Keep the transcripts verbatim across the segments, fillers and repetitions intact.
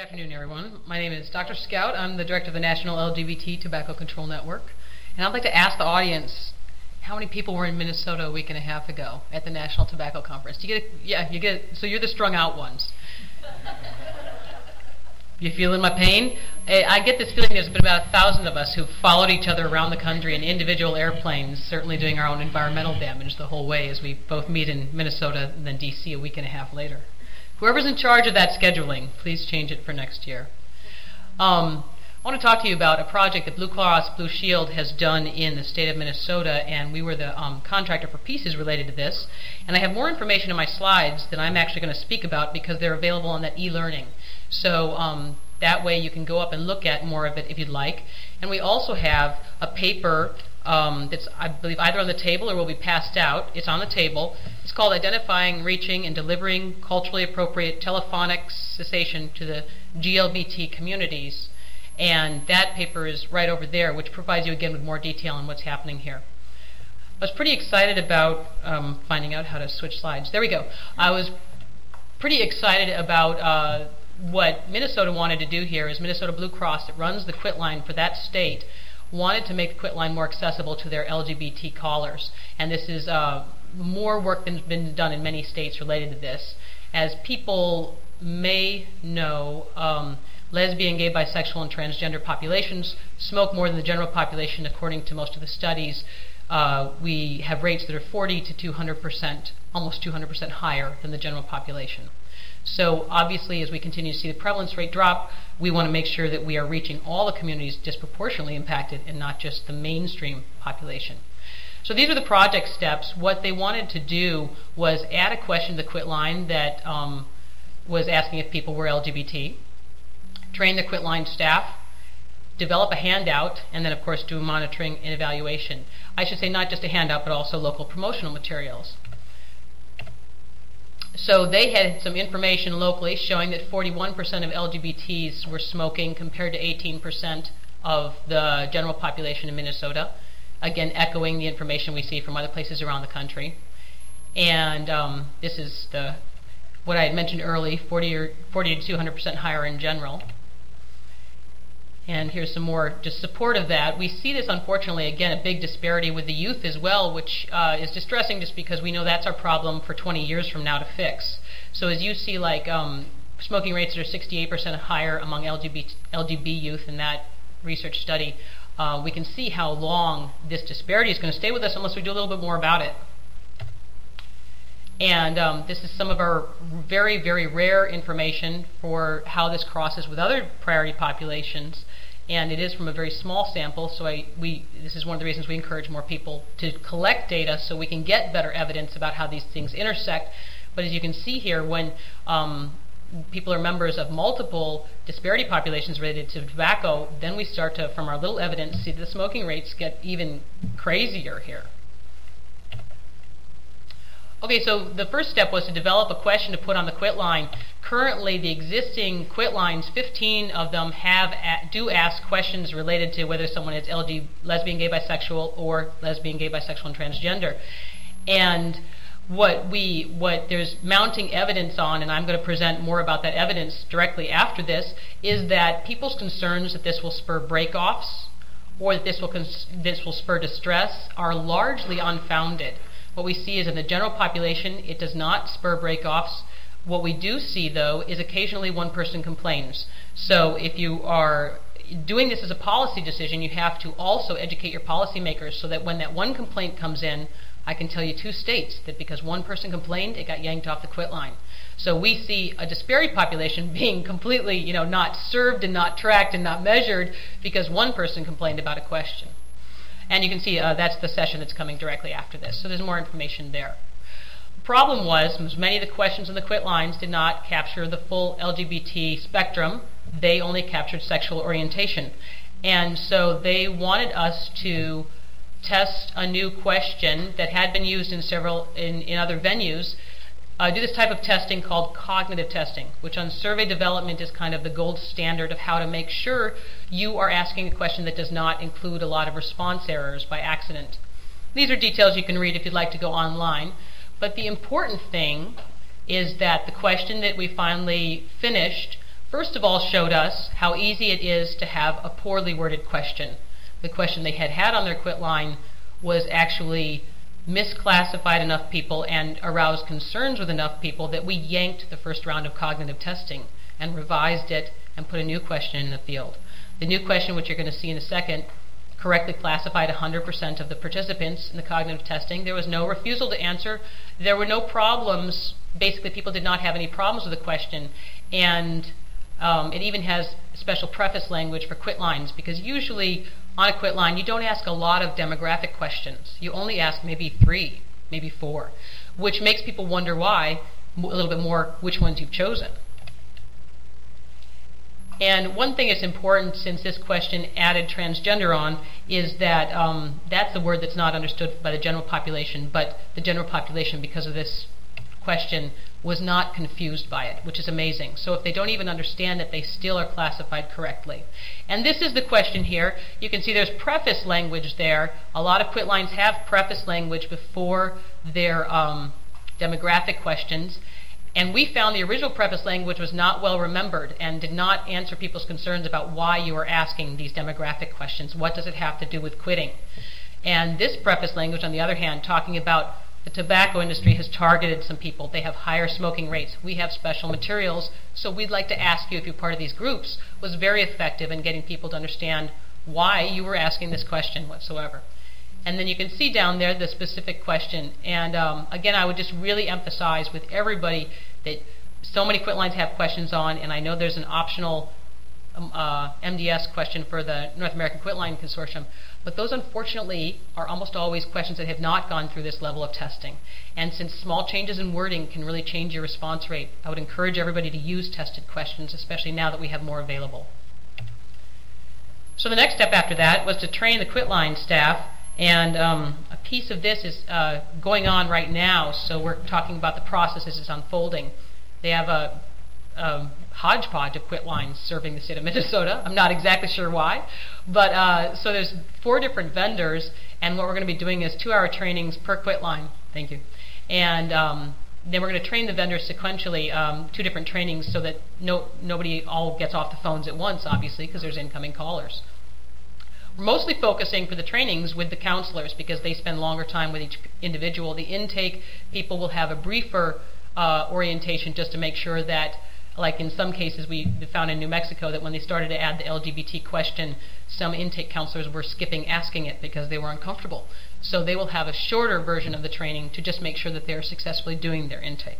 afternoon, everyone. My name is Doctor Scout. I'm the director of the National L G B T Tobacco Control Network. And I'd like to ask the audience, how many people were in Minnesota a week and a half ago at the National Tobacco Conference? Do you get a, yeah, you get so you're the strung out ones. You feeling my pain? I get this feeling there's been about a thousand of us who've followed each other around the country in individual airplanes, certainly doing our own environmental damage the whole way as we both meet in Minnesota and then D C a week and a half later. Whoever's in charge of that scheduling, please change it for next year. Um, I want to talk to you about a project that Blue Cross Blue Shield has done in the state of Minnesota, and we were the um, contractor for pieces related to this. And I have more information in my slides that I'm actually going to speak about because they're available on that e-learning. So um, that way you can go up and look at more of it if you'd like. And we also have a paper um, that's, I believe, either on the table or will be passed out. It's on the table. It's called Identifying, Reaching, and Delivering Culturally Appropriate Telephonic Cessation to the G L B T Communities. And that paper is right over there, which provides you, again, with more detail on what's happening here. I was pretty excited about um, finding out how to switch slides. There we go. I was pretty excited about uh, what Minnesota wanted to do here is Minnesota Blue Cross, that runs the quit line for that state, wanted to make the quit line more accessible to their L G B T callers. And this is uh, more work than has been done in many states related to this. As people may know, um, lesbian, gay, bisexual, and transgender populations smoke more than the general population according to most of the studies. Uh, we have rates that are forty to two hundred percent, almost two hundred percent higher than the general population. So obviously, as we continue to see the prevalence rate drop, we want to make sure that we are reaching all the communities disproportionately impacted and not just the mainstream population. So these are the project steps. What they wanted to do was add a question to the quit line that um, was asking if people were L G B T, train the quit line staff, develop a handout, and then of course do monitoring and evaluation. I should say not just a handout, but also local promotional materials. So they had some information locally showing that forty-one percent of L G B Ts were smoking compared to eighteen percent of the general population in Minnesota. Again, echoing the information we see from other places around the country. And um, this is the what I had mentioned early, forty to two hundred percent higher in general. And here's some more just support of that. We see this, unfortunately, again, a big disparity with the youth as well, which uh, is distressing just because we know that's our problem for twenty years from now to fix. So as you see, like, um, smoking rates that are sixty-eight percent higher among L G B T, L G B youth in that research study, uh, we can see how long this disparity is going to stay with us unless we do a little bit more about it. And um, this is some of our very, very rare information for how this crosses with other priority populations. And it is from a very small sample, so I, we, this is one of the reasons we encourage more people to collect data so we can get better evidence about how these things intersect. But as you can see here, when um, people are members of multiple disparity populations related to tobacco, then we start to, from our little evidence, see the smoking rates get even crazier here. Okay, so the first step was to develop a question to put on the quit line. Currently, the existing quit lines, fifteen of them have a, do ask questions related to whether someone is L G, lesbian, gay, bisexual, or lesbian, gay, bisexual, and transgender. And what we, what there's mounting evidence on, and I'm going to present more about that evidence directly after this, is that people's concerns that this will spur break-offs or that this will cons this will spur distress are largely unfounded. What we see is in the general population, it does not spur break-offs. What we do see, though, is occasionally one person complains. So if you are doing this as a policy decision, you have to also educate your policymakers so that when that one complaint comes in, I can tell you two states that because one person complained, it got yanked off the quit line. So we see a disparity population being completely, you know, not served and not tracked and not measured because one person complained about a question. And you can see uh, that's the session that's coming directly after this. So there's more information there. The problem was, was many of the questions in the quit lines did not capture the full L G B T spectrum. They only captured sexual orientation. And so they wanted us to test a new question that had been used in several, in, in other venues, Uh, do this type of testing called cognitive testing, which on survey development is kind of the gold standard of how to make sure you are asking a question that does not include a lot of response errors by accident. These are details you can read if you'd like to go online, but the important thing is that the question that we finally finished first of all showed us how easy it is to have a poorly worded question. The question they had had on their quit line was actually misclassified enough people and aroused concerns with enough people that we yanked the first round of cognitive testing and revised it and put a new question in the field. The new question, which you're going to see in a second, correctly classified one hundred percent of the participants in the cognitive testing. There was no refusal to answer. There were no problems. Basically, people did not have any problems with the question. And um, it even has special preface language for quit lines, because usually on a quit line, you don't ask a lot of demographic questions. You only ask maybe three, maybe four, which makes people wonder why, a little bit more which ones you've chosen. And one thing that's important, since this question added transgender on, is that um, that's the word that's not understood by the general population, but the general population, because of this question, was not confused by it, which is amazing. So if they don't even understand it, they still are classified correctly. And this is the question here. You can see there's preface language there. A lot of quit lines have preface language before their um, demographic questions. And we found the original preface language was not well remembered and did not answer people's concerns about why you were asking these demographic questions. What does it have to do with quitting? And this preface language, on the other hand, talking about the tobacco industry has targeted some people. They have higher smoking rates. We have special materials, so we'd like to ask you if you're part of these groups, was very effective in getting people to understand why you were asking this question whatsoever. And then you can see down there the specific question. And um, again, I would just really emphasize with everybody that so many quit lines have questions on, and I know there's an optional um, uh, M D S question for the North American Quit Line Consortium, but those unfortunately are almost always questions that have not gone through this level of testing. And since small changes in wording can really change your response rate, I would encourage everybody to use tested questions, especially now that we have more available. So the next step after that was to train the quit line staff. And um, a piece of this is uh, going on right now, so we're talking about the process as it's unfolding. They have a, a hodgepodge of quit lines serving the state of Minnesota. I'm not exactly sure why. But uh, so there's four different vendors, and what we're going to be doing is two-hour trainings per quit line. Thank you. And um, then we're going to train the vendors sequentially, um, two different trainings, so that no, nobody all gets off the phones at once, obviously, because there's incoming callers. We're mostly focusing for the trainings with the counselors because they spend longer time with each individual. The intake people will have a briefer uh, orientation just to make sure that, like in some cases we found in New Mexico, that when they started to add the L G B T question, some intake counselors were skipping asking it because they were uncomfortable. So they will have a shorter version of the training to just make sure that they're successfully doing their intake.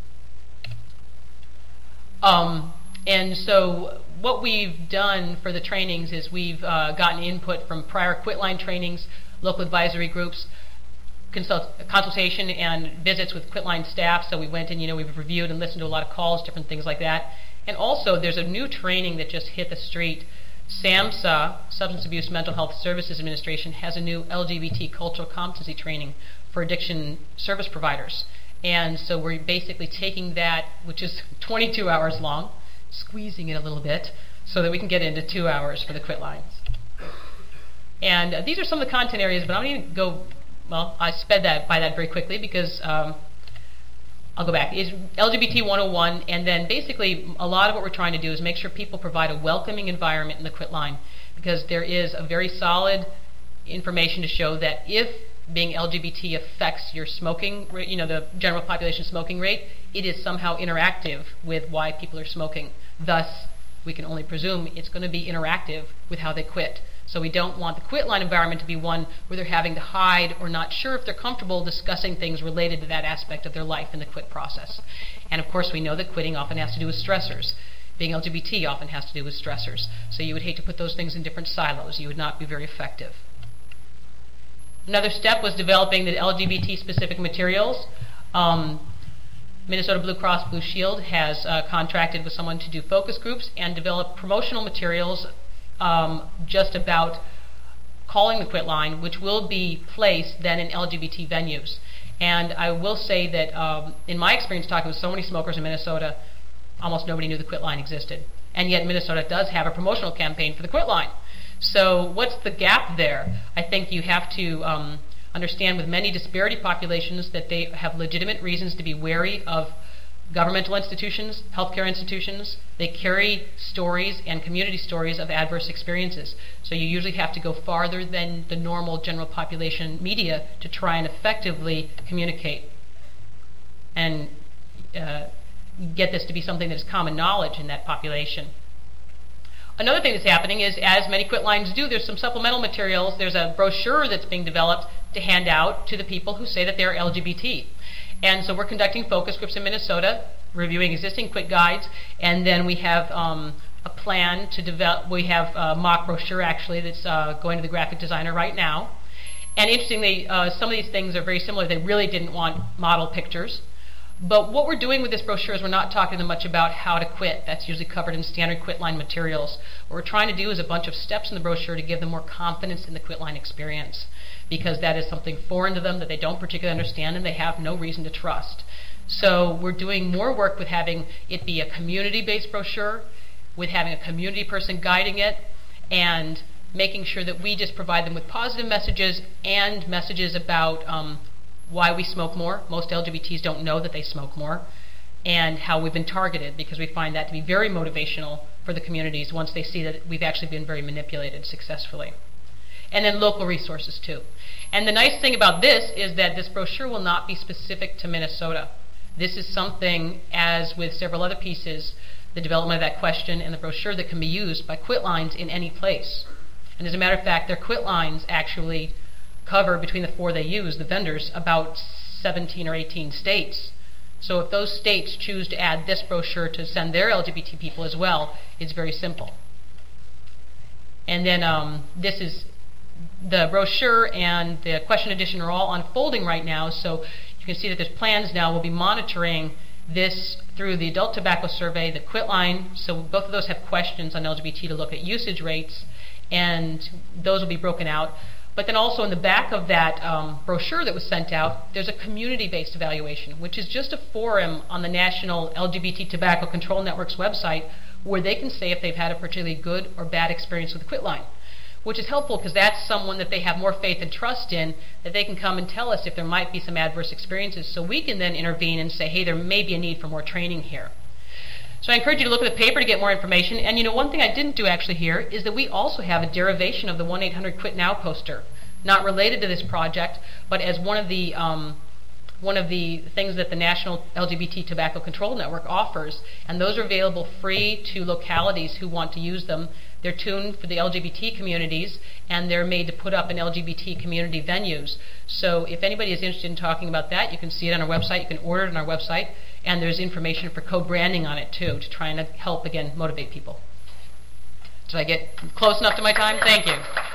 Um, and so what we've done for the trainings is we've uh, gotten input from prior quit line trainings, local advisory groups, consult consultation and visits with quit line staff. So we went and, you know, we've reviewed and listened to a lot of calls, different things like that. And also there's a new training that just hit the street. SAMHSA, Substance Abuse Mental Health Services Administration, has a new L G B T cultural competency training for addiction service providers. And so we're basically taking that, which is twenty-two hours long, squeezing it a little bit so that we can get into two hours for the quit lines. And uh, these are some of the content areas, but I'm going to go, well, I sped that by that very quickly because um, I'll go back. It's L G B T one oh one, and then basically a lot of what we're trying to do is make sure people provide a welcoming environment in the quit line, because there is a very solid information to show that if being L G B T affects your smoking, you know, the general population smoking rate, it is somehow interactive with why people are smoking. Thus, we can only presume it's going to be interactive with how they quit. So we don't want the quit line environment to be one where they're having to hide or not sure if they're comfortable discussing things related to that aspect of their life in the quit process. And of course, we know that quitting often has to do with stressors. Being L G B T often has to do with stressors. So you would hate to put those things in different silos. You would not be very effective. Another step was developing the L G B T-specific materials. Um, Minnesota Blue Cross Blue Shield has uh, contracted with someone to do focus groups and develop promotional materials um, just about calling the quit line, which will be placed then in L G B T venues. And I will say that um, in my experience talking with so many smokers in Minnesota, almost nobody knew the quit line existed. And yet Minnesota does have a promotional campaign for the quit line. So what's the gap there? I think you have to um, understand with many disparity populations that they have legitimate reasons to be wary of governmental institutions, healthcare institutions, they carry stories and community stories of adverse experiences. So you usually have to go farther than the normal general population media to try and effectively communicate and uh, get this to be something that is common knowledge in that population. Another thing that's happening is, as many Quitlines do, there's some supplemental materials. There's a brochure that's being developed to hand out to the people who say that they're L G B T. And so we're conducting focus groups in Minnesota, reviewing existing Quit guides, and then we have um, a plan to develop, we have a mock brochure actually that's uh, going to the graphic designer right now. And interestingly, uh, some of these things are very similar. They really didn't want model pictures. But what we're doing with this brochure is we're not talking much about how to quit. That's usually covered in standard Quitline materials. What we're trying to do is a bunch of steps in the brochure to give them more confidence in the Quitline experience, because that is something foreign to them that they don't particularly understand and they have no reason to trust. So we're doing more work with having it be a community-based brochure, with having a community person guiding it, and making sure that we just provide them with positive messages and messages about um, why we smoke more. Most L G B Ts don't know that they smoke more, and how we've been targeted, because we find that to be very motivational for the communities once they see that we've actually been very manipulated successfully. And then local resources too. And the nice thing about this is that this brochure will not be specific to Minnesota. This is something, as with several other pieces, the development of that question and the brochure, that can be used by Quitlines in any place. And as a matter of fact, their Quitlines actually cover, between the four they use, the vendors, about seventeen or eighteen states. So if those states choose to add this brochure to send their L G B T people as well, it's very simple. And then um, this is the brochure and the question edition are all unfolding right now, so you can see that there's plans now. We'll be monitoring this through the Adult Tobacco Survey, the Quitline, so both of those have questions on L G B T to look at usage rates, and those will be broken out. But then also in the back of that um, brochure that was sent out, there's a community-based evaluation, which is just a forum on the National L G B T Tobacco Control Network's website where they can say if they've had a particularly good or bad experience with the Quitline, which is helpful because that's someone that they have more faith and trust in, that they can come and tell us if there might be some adverse experiences, so we can then intervene and say, hey, there may be a need for more training here. So I encourage you to look at the paper to get more information. And you know, one thing I didn't do actually here is that we also have a derivation of the one eight hundred quit now poster, not related to this project, but as one of the um, one of the things that the National L G B T Tobacco Control Network offers, and those are available free to localities who want to use them. They're tuned for the L G B T communities, and they're made to put up in L G B T community venues. So if anybody is interested in talking about that, you can see it on our website. You can order it on our website, and there's information for co-branding on it too, to try and help, again, motivate people. Did I get close enough to my time? Thank you.